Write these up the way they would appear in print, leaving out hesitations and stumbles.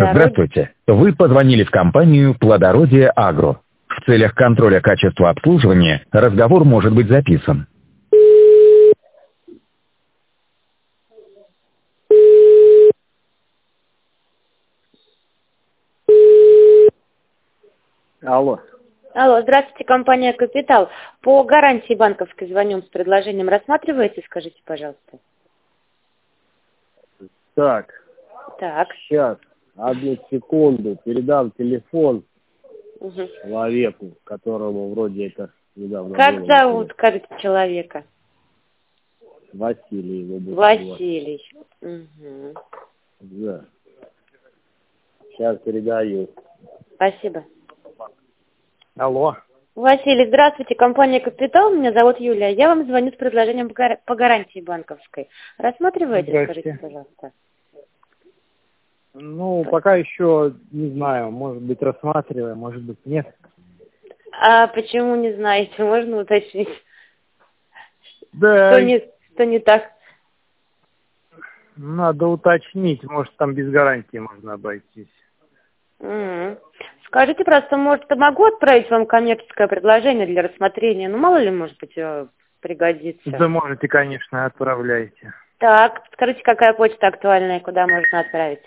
Плодородие. Здравствуйте. Вы позвонили в компанию «Плодородие Агро». В целях контроля качества обслуживания разговор может быть записан. Алло. Алло, здравствуйте, компания «Капитал». По гарантии банковской звоним с предложением. Рассматриваете, скажите, пожалуйста? Так, Так. сейчас, одну секунду, передам телефон Угу. человеку, которому вроде это недавно Как было. зовут, скажите, человека? Василий его будет. Василий. Угу. Да. Сейчас передаю. Спасибо. Алло. Василий, здравствуйте, компания «Капитал». Меня зовут Юлия. Я вам звоню с предложением по гарантии банковской. Рассматриваете, скажите, пожалуйста? Ну, пока еще не знаю. Может быть, рассматриваем, может быть, нет. А почему не знаете? Можно уточнить? Да, Что не так? надо уточнить. Может, там без гарантии можно обойтись. Скажите просто, может, могу отправить вам коммерческое предложение для рассмотрения? Ну, мало ли, может быть, пригодится. Да можете, конечно, отправляйте. Так, скажите, какая почта актуальная, куда можно отправить?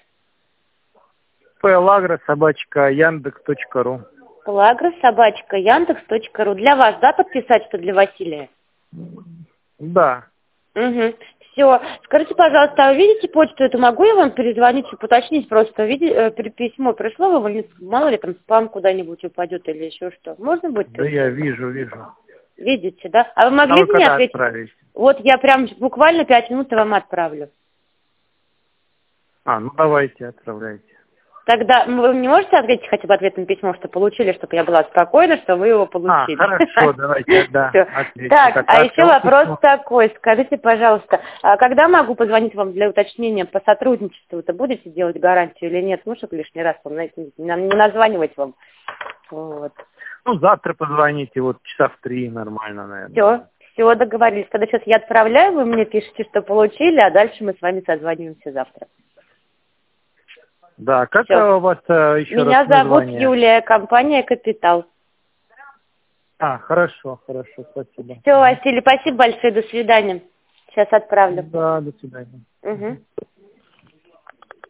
plagro@yandex.ru. plagro@yandex.ru. Для вас, да, подписать, что для Василия? Да. Угу. Все. Скажите, пожалуйста, а вы видите почту эту? Могу я вам перезвонить, чтобы уточнить просто? Письмо пришло, мало ли там спам куда-нибудь упадет или еще что. Можно будет? Да я вижу. Видите, да? А вы могли бы мне когда ответить? отправить? Вот я прям буквально 5 минут вам отправлю. Ну давайте, отправляйте. Тогда вы не можете ответить хотя бы ответное письмо, что получили, чтобы я была спокойна, что вы его получили? Хорошо, давайте, да. Отвечу. Так, а еще вопрос такой. Скажите, пожалуйста, а когда могу позвонить вам для уточнения по сотрудничеству? Вы будете делать гарантию или нет? Ну, чтобы лишний раз не названивать вам. Вот. Ну, завтра позвоните, вот часа в 3 нормально, наверное. Все, договорились. Тогда сейчас я отправляю, вы мне пишете, что получили, а дальше мы с вами созваниваемся завтра. Да, как у вас еще раз Меня зовут название? Юлия, компания «Капитал». Хорошо, спасибо. Все, Василий, спасибо большое, до свидания. Сейчас отправлю. Да, до свидания. Угу.